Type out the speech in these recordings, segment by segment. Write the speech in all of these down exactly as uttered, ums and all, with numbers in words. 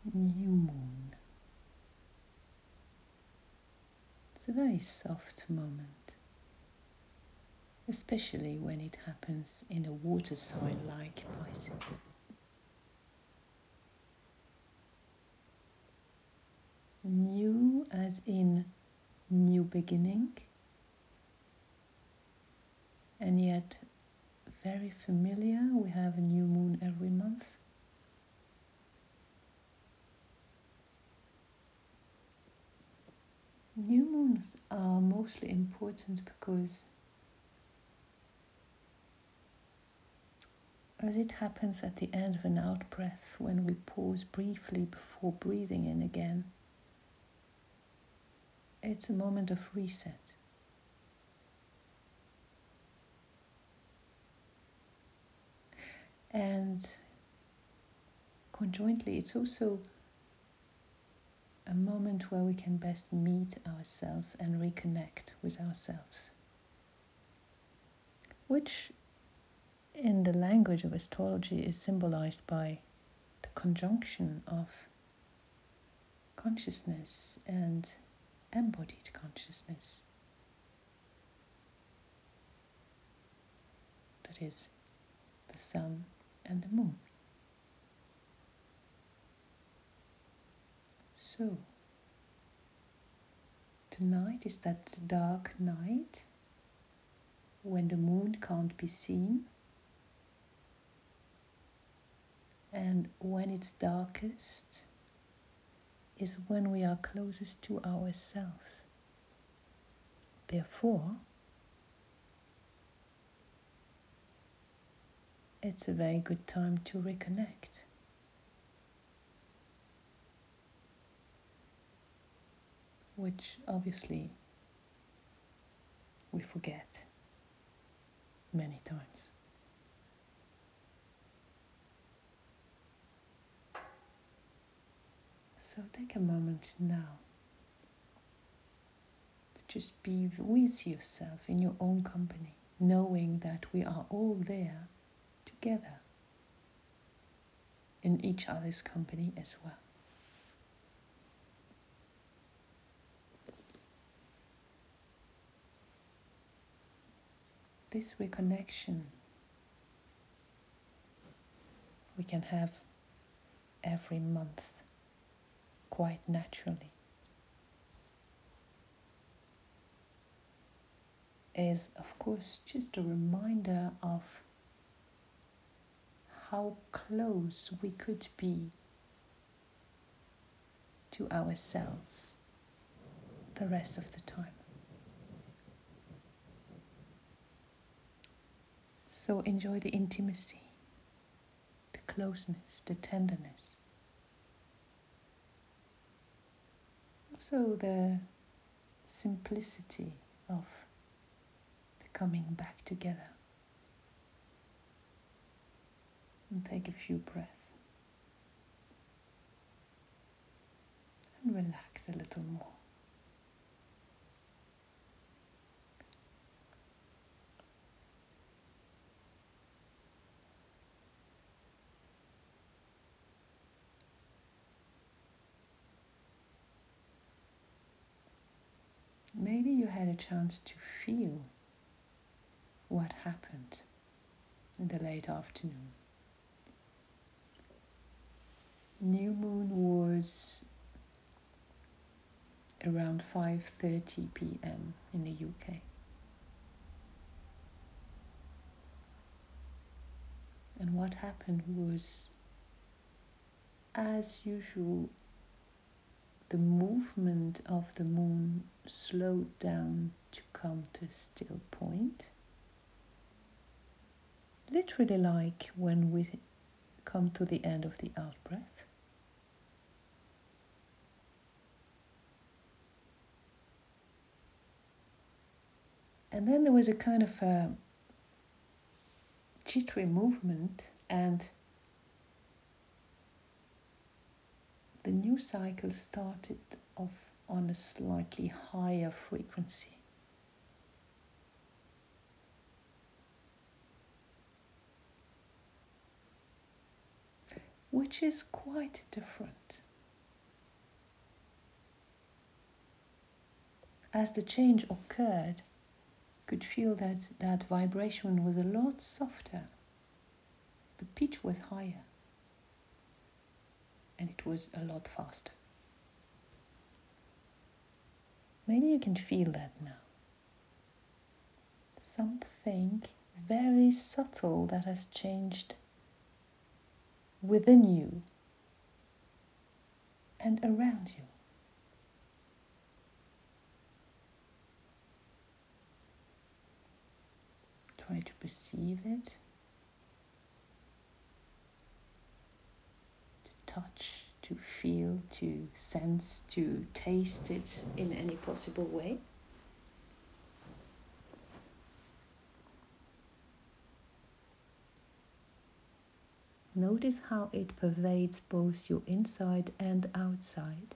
New moon. It's a very soft moment, especially when it happens in a water sign like Pisces. New as in new beginning, and yet very familiar. We have a new moon every month. New moons are mostly important because as it happens at the end of an out breath, when we pause briefly before breathing in again, it's a moment of reset. And conjointly, it's also a moment where we can best meet ourselves and reconnect with ourselves, which in the language of astrology is symbolized by the conjunction of consciousness and embodied consciousness. That is the sun and the moon. So, tonight is that dark night when the moon can't be seen, and when it's darkest is when we are closest to ourselves. Therefore, it's a very good time to reconnect. Which obviously we forget many times. So take a moment now to just be with yourself in your own company, knowing that we are all there together in each other's company as well. This reconnection we can have every month quite naturally is, of course, just a reminder of how close we could be to ourselves the rest of the time. So enjoy the intimacy, the closeness, the tenderness. Also the simplicity of the coming back together. And take a few breaths. And relax a little more. Maybe you had a chance to feel what happened in the late afternoon. New moon was around five thirty p.m. in the U K. And what happened was, as usual, the movement of the moon slowed down to come to a still point. Literally like when we come to the end of the out-breath. And then there was a kind of a jittery movement, and the new cycle started off on a slightly higher frequency. Which is quite different as the change occurred, could feel that that vibration was a lot softer. The pitch was higher, and it was a lot faster. Maybe you can feel that now. Something very subtle that has changed within you and around you. Try to perceive it, to touch, to feel, to sense, to taste it in any possible way. Notice how it pervades both your inside and outside.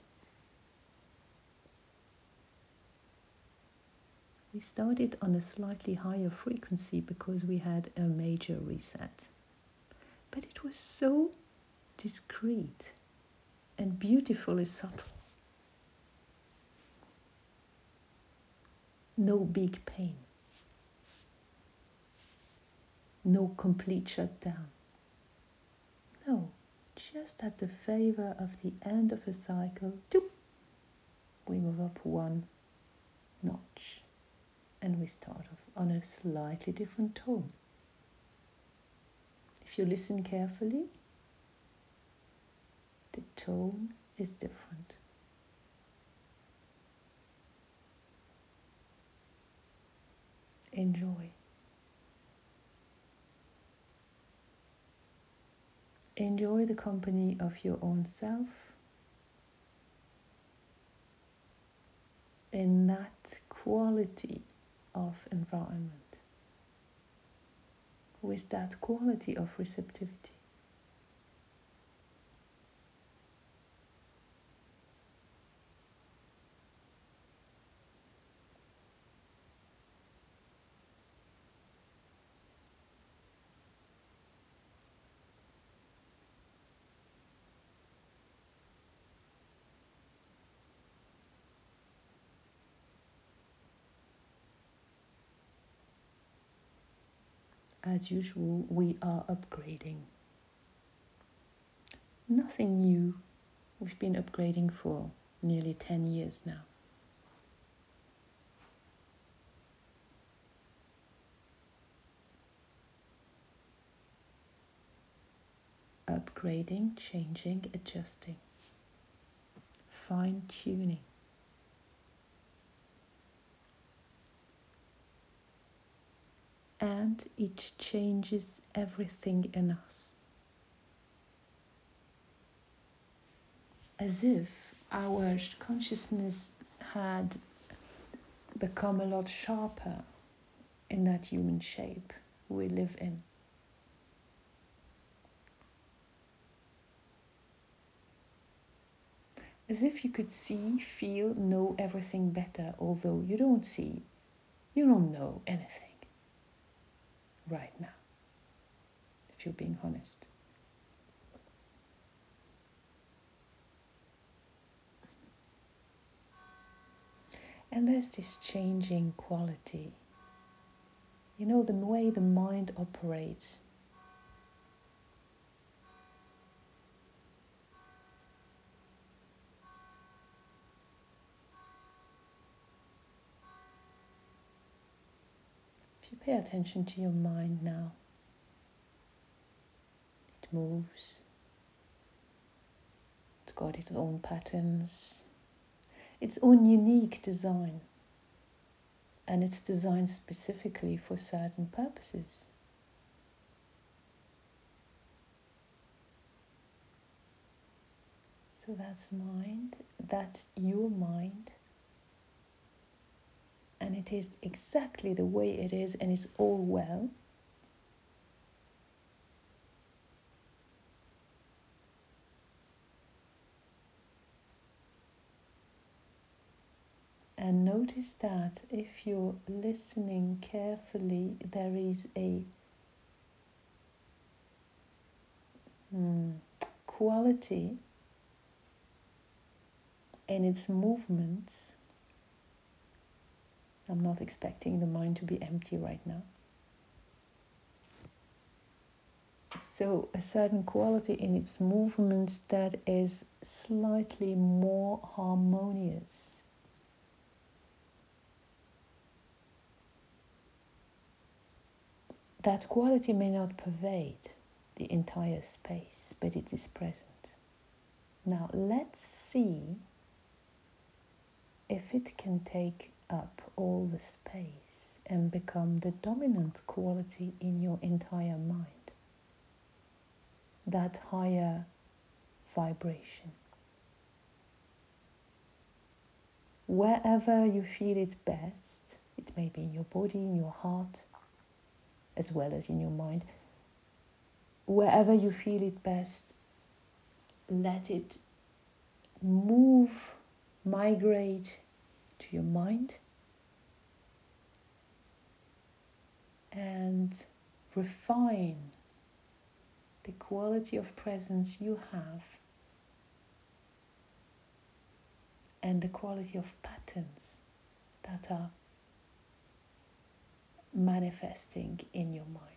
We started on a slightly higher frequency because we had a major reset. But it was so discreet and beautifully subtle. No big pain. No complete shutdown. No, just at the favor of the end of a cycle, doop, we move up one notch and we start off on a slightly different tone. If you listen carefully, the tone is different. Enjoy. Enjoy the company of your own self in that quality of environment, with that quality of receptivity. As usual, we are upgrading. Nothing new. We've been upgrading for nearly ten years now. Upgrading, changing, adjusting, fine-tuning. And it changes everything in us. As if our consciousness had become a lot sharper in that human shape we live in. As if you could see, feel, know everything better, although you don't see, you don't know anything right now, if you're being honest. And there's this changing quality. You know, the way the mind operates. If you pay attention to your mind now, it moves. It's got its own patterns, its own unique design. And it's designed specifically for certain purposes. So that's mind, that's your mind. And it is exactly the way it is, and it's all well. And notice that if you're listening carefully, there is a hmm, quality in its movements I'm not expecting the mind to be empty right now. So a certain quality in its movements that is slightly more harmonious. That quality may not pervade the entire space, but it is present. Now let's see if it can take up all the space and become the dominant quality in your entire mind. That higher vibration. Wherever you feel it best, it may be in your body, in your heart, as well as in your mind. Wherever you feel it best, let it move, migrate to your mind and refine the quality of presence you have and the quality of patterns that are manifesting in your mind.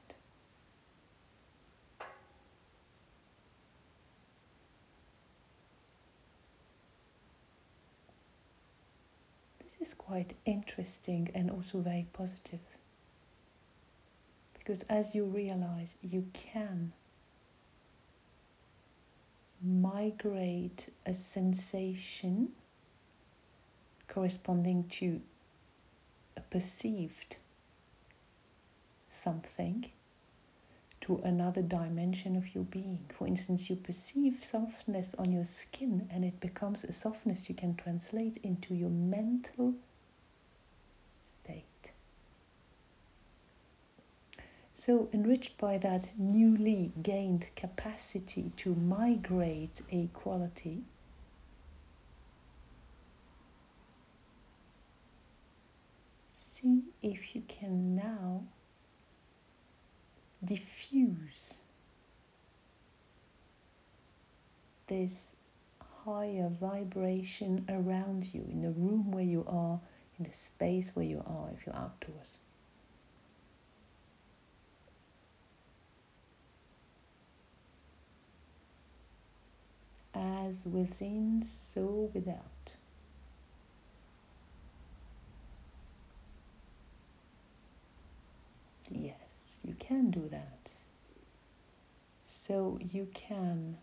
This is quite interesting and also very positive, because as you realize, you can migrate a sensation corresponding to a perceived something to another dimension of your being. For instance, you perceive softness on your skin and it becomes a softness you can translate into your mental state. So, enriched by that newly gained capacity to migrate a quality, see if you can now diffuse this higher vibration around you, in the room where you are, in the space where you are if you're outdoors. As within, so without. Yes, you can do that. So you can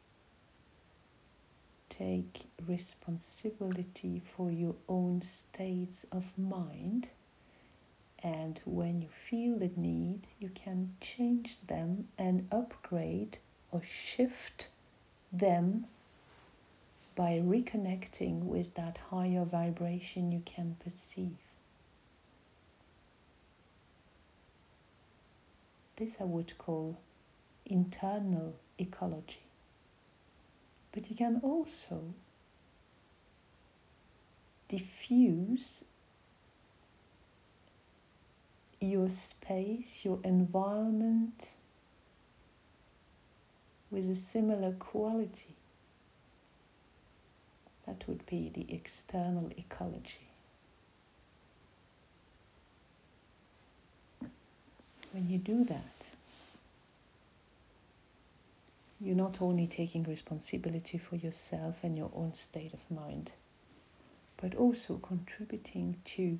take responsibility for your own states of mind, and when you feel the need, you can change them and upgrade or shift them by reconnecting with that higher vibration you can perceive. This I would call internal ecology. But you can also diffuse your space, your environment with a similar quality. That would be the external ecology. When you do that, you're not only taking responsibility for yourself and your own state of mind, but also contributing to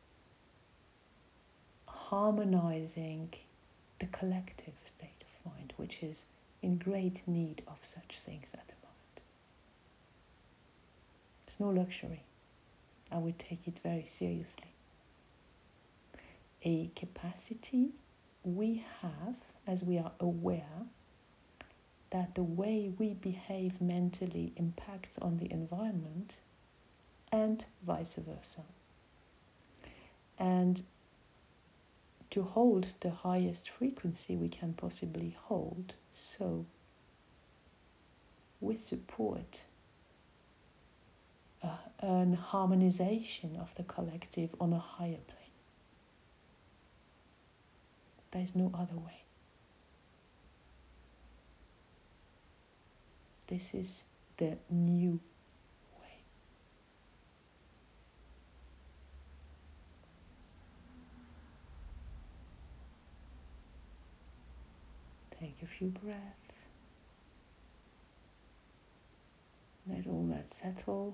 harmonizing the collective state of mind, which is in great need of such things at the moment. It's no luxury. I would take it very seriously. A capacity we have as we are aware that the way we behave mentally impacts on the environment and vice versa. And to hold the highest frequency we can possibly hold, so we support uh, an harmonization of the collective on a higher plane. There is no other way. This is the new way. few breaths. Let all that settle.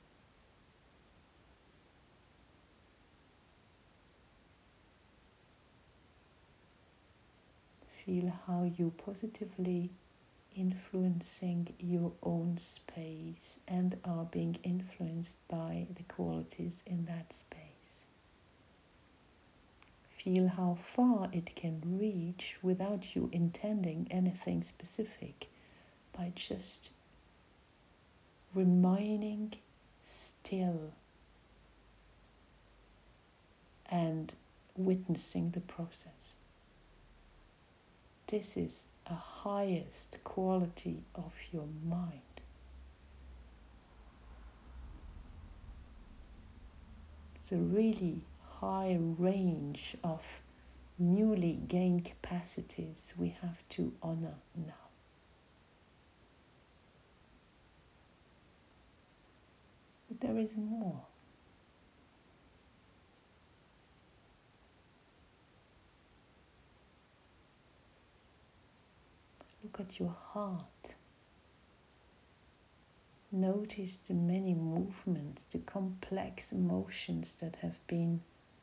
Feel how you positively influencing your own space and are being influenced by the qualities in that space. Feel how far it can reach without you intending anything specific, by just remaining still and witnessing the process. This is a highest quality of your mind. It's a really high range of newly gained capacities we have to honor now. But there is more. Look at your heart. Notice the many movements, the complex emotions that have been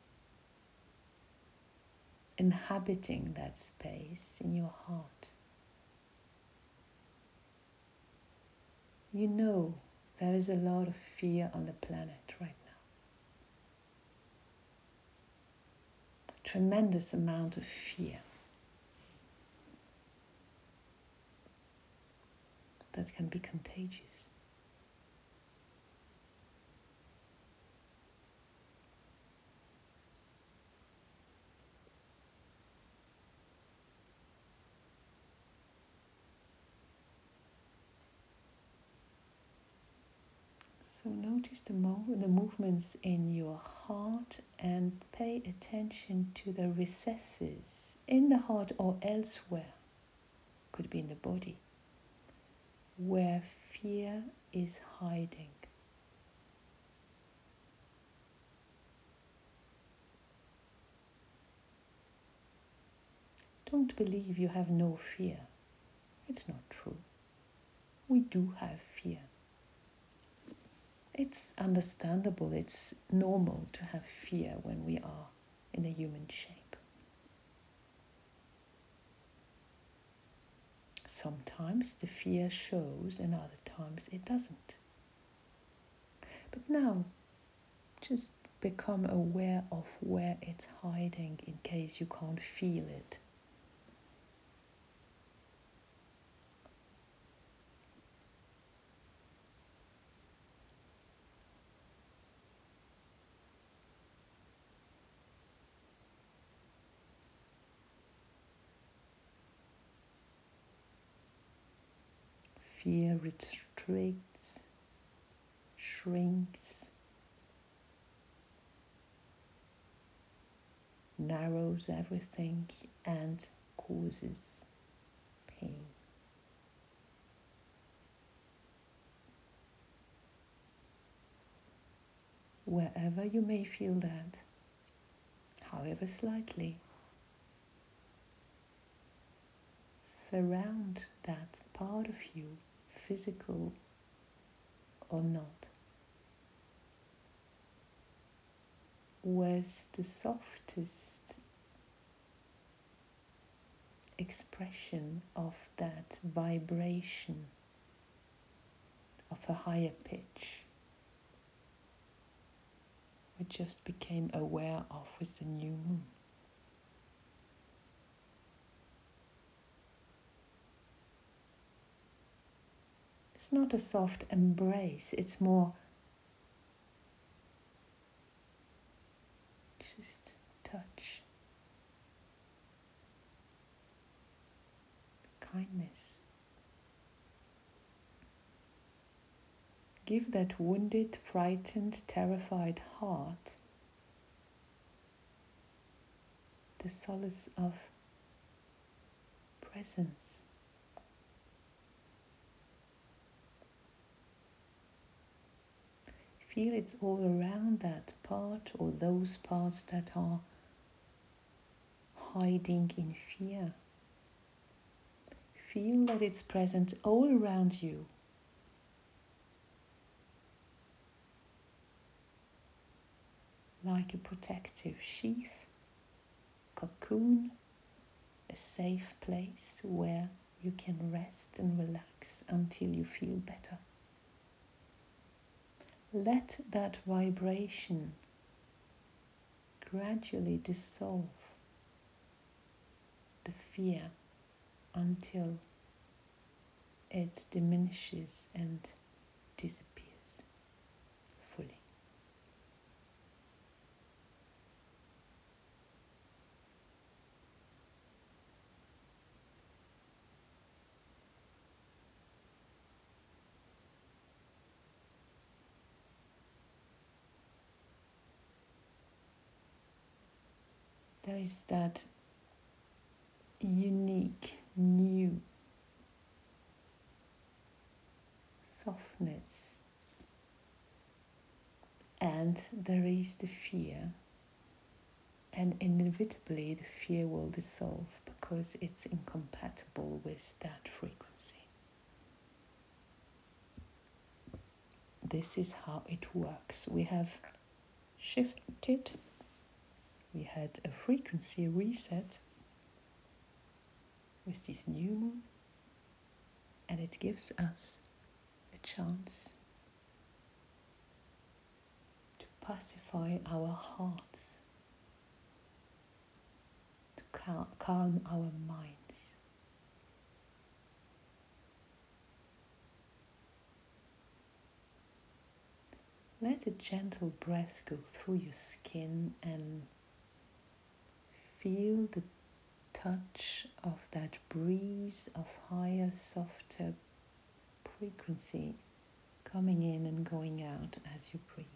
inhabiting that space in your heart. You know there is a lot of fear on the planet right now. A tremendous amount of fear that can be contagious. So notice the, mo- the movements in your heart and pay attention to the recesses in the heart or elsewhere, could be in the body, where fear is hiding. Don't believe you have no fear. It's not true. We do have fear. It's understandable, it's normal to have fear when we are in a human shape. Sometimes the fear shows and other times it doesn't. But now, just become aware of where it's hiding in case you can't feel it. Fear restricts, shrinks, narrows everything and causes pain. Wherever you may feel that, however slightly, surround that part of you, physical or not, with the softest expression of that vibration of a higher pitch we just became aware of with the new moon. It's not a soft embrace, it's more just touch, kindness. Give that wounded, frightened, terrified heart the solace of presence. Feel it's all around that part or those parts that are hiding in fear. feel that it's present all around you. Like a protective sheath, cocoon, a safe place where you can rest and relax until you feel better. Let that vibration gradually dissolve the fear until it diminishes and disappears fully. There is that unique, new softness, and there is the fear, and inevitably the fear will dissolve because it's incompatible with that frequency. This is how it works. We have shifted, we had a frequency reset with this new moon, and it gives us a chance to pacify our hearts, to cal- calm our minds. Let a gentle breath go through your skin and feel the touch of that breeze of higher, softer frequency coming in and going out as you breathe.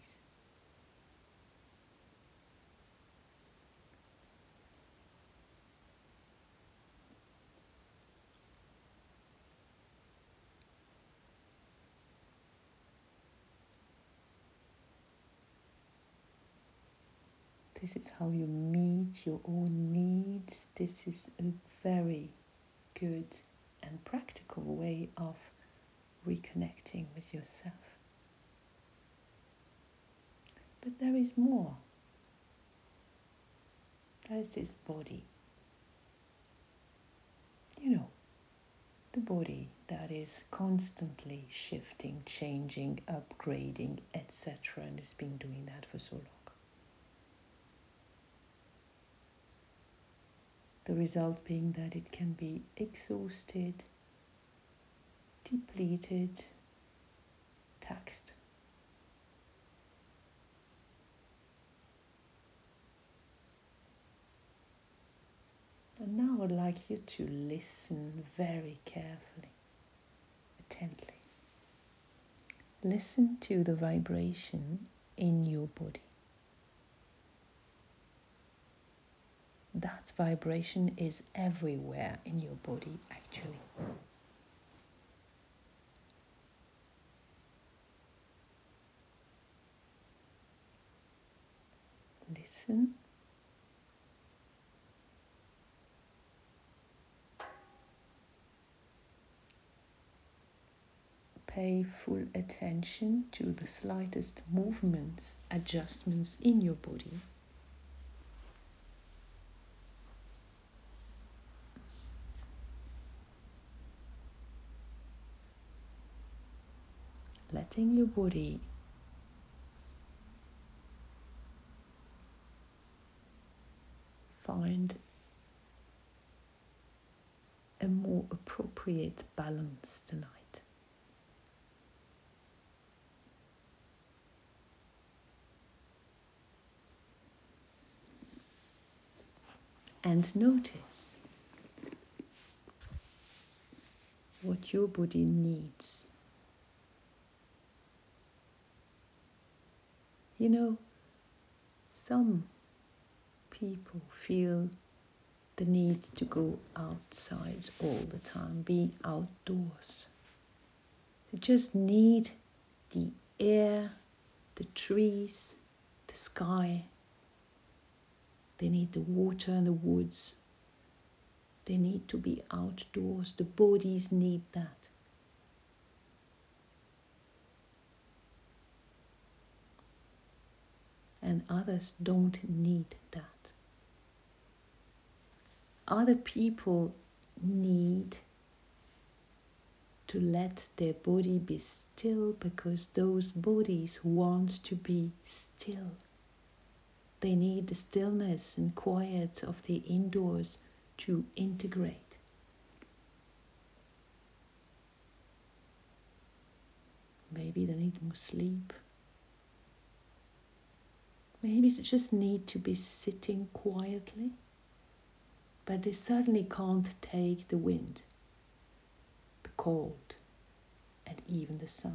This is how you meet your own needs. This is a very good and practical way of reconnecting with yourself. But there is more. There is this body. You know, the body that is constantly shifting, changing, upgrading, et cetera, and has been doing that for so long. The result being that it can be exhausted, depleted, taxed. And now I'd like you to listen very carefully, attentively. Listen to the vibration in your body. That vibration is everywhere in your body, actually. Listen. Pay full attention to the slightest movements, adjustments in your body. Letting your body find a more appropriate balance tonight. And notice what your body needs. You know, some people feel the need to go outside all the time, be outdoors. They just need the air, the trees, the sky. They need the water and the woods. They need to be outdoors. The bodies need that. And others don't need that. Other people need to let their body be still because those bodies want to be still. They need the stillness and quiet of the indoors to integrate. Maybe they need more sleep. Maybe they just need to be sitting quietly. But they certainly can't take the wind, the cold, and even the sun.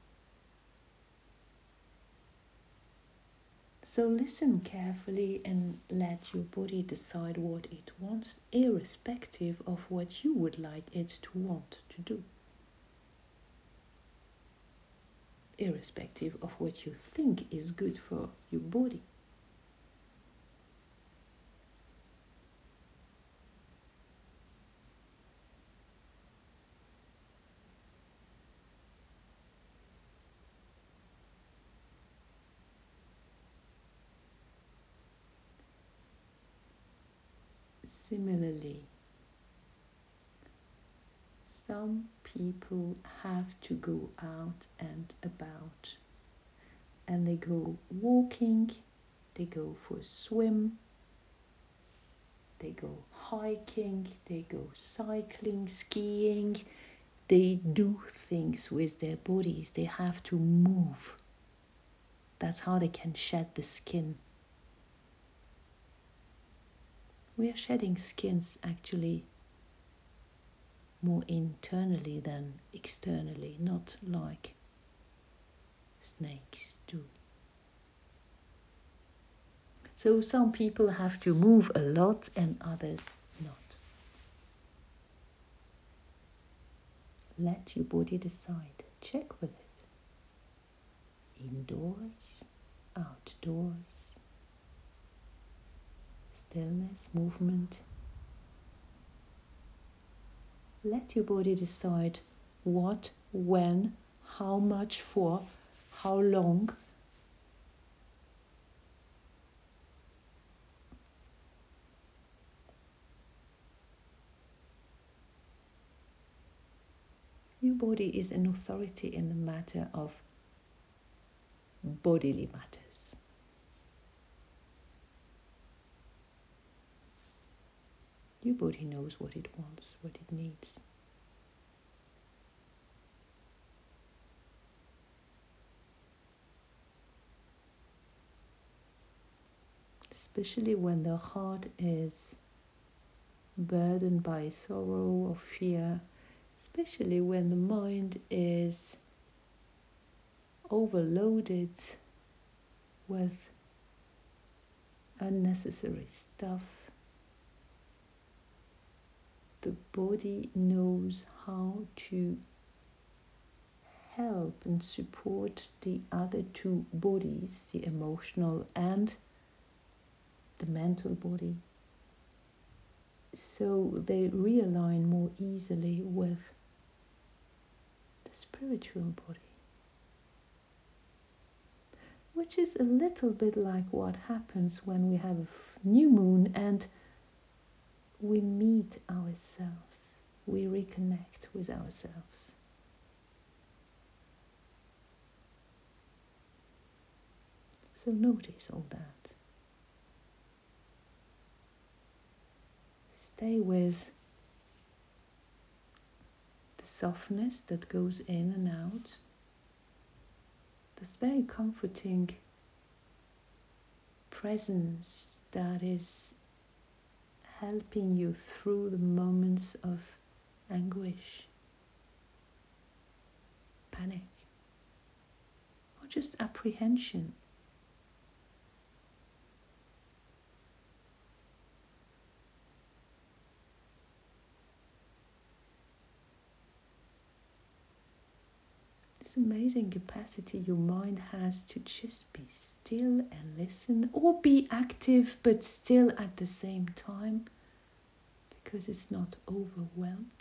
So listen carefully and let your body decide what it wants, irrespective of what you would like it to want to do. Irrespective of what you think is good for your body. Similarly, some people have to go out and about, and they go walking, they go for a swim, they go hiking, they go cycling, skiing, they do things with their bodies, they have to move. That's how they can shed the skin. We are shedding skins actually more internally than externally, not like snakes do. So some people have to move a lot and others not. Let your body decide. Check with it. Indoors, outdoors, stillness, movement. Let your body decide what, when, how much for, how long. Your body is an authority in the matter of bodily matters. Your body knows what it wants, what it needs. Especially when the heart is burdened by sorrow or fear, especially when the mind is overloaded with unnecessary stuff. The body knows how to help and support the other two bodies, the emotional and the mental body, so they realign more easily with the spiritual body. Which is a little bit like what happens when we have a new moon and we meet ourselves, we reconnect with ourselves. So notice all that. Stay with the softness that goes in and out. This very comforting presence that is helping you through the moments of anguish, panic, or just apprehension. This amazing capacity your mind has to just be still and listen, or be active but still at the same time, because it's not overwhelmed.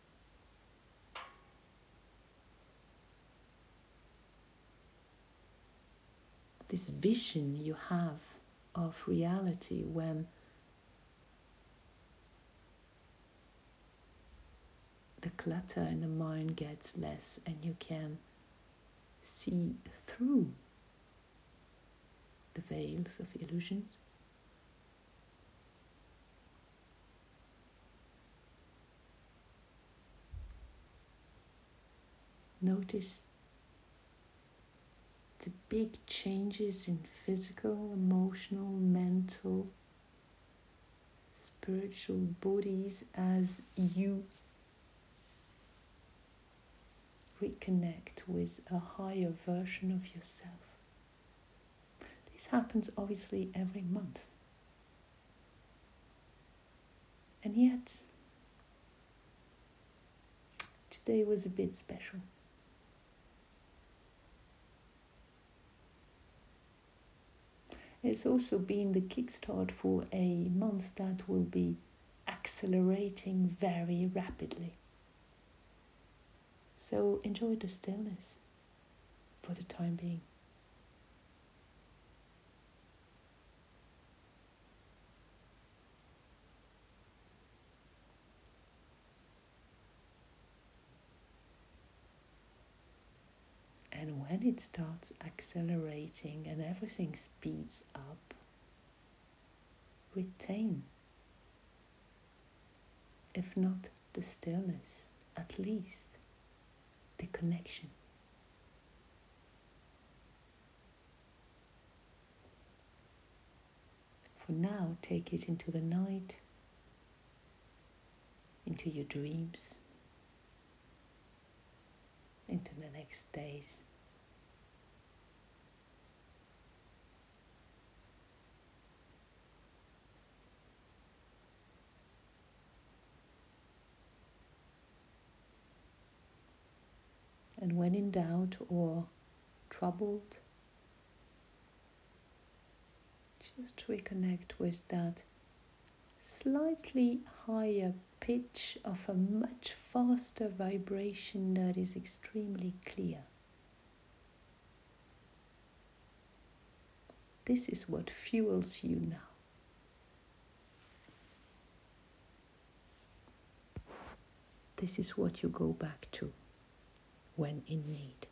This vision you have of reality when the clutter in the mind gets less and you can see through the veils of illusions. Notice the big changes in physical, emotional, mental, spiritual bodies as you reconnect with a higher version of yourself. This happens obviously every month. And yet, today was a bit special. It's also been the kickstart for a month that will be accelerating very rapidly. So enjoy the stillness for the time being. And when it starts accelerating and everything speeds up, retain, if not the stillness, at least the connection. For now, take it into the night, into your dreams, into the next days. And when in doubt or troubled, just reconnect with that slightly higher pitch of a much faster vibration that is extremely clear. This is what fuels you now. This is what you go back to when in need.